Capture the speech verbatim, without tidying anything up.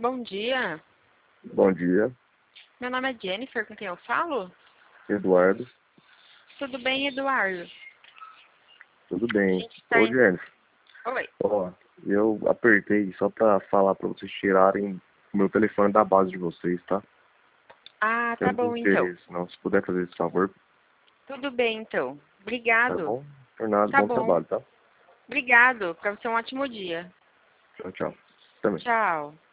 Bom dia. Bom dia, Meu nome é Jennifer, com quem eu falo? Eduardo. Tudo bem, Eduardo? Tudo A bem? gente tá Ô, em... Jennifer, Oi. ó, eu apertei só pra falar pra vocês tirarem o meu telefone da base de vocês, tá? Ah, tá Temos bom então. interesse, não. Se puder fazer esse favor, Tudo bem então. tá Obrigado. bom? Por nada, Tá bom bom. trabalho, tá? Obrigado. Pra você um ótimo dia. Tchau, tchau. Também. Tchau.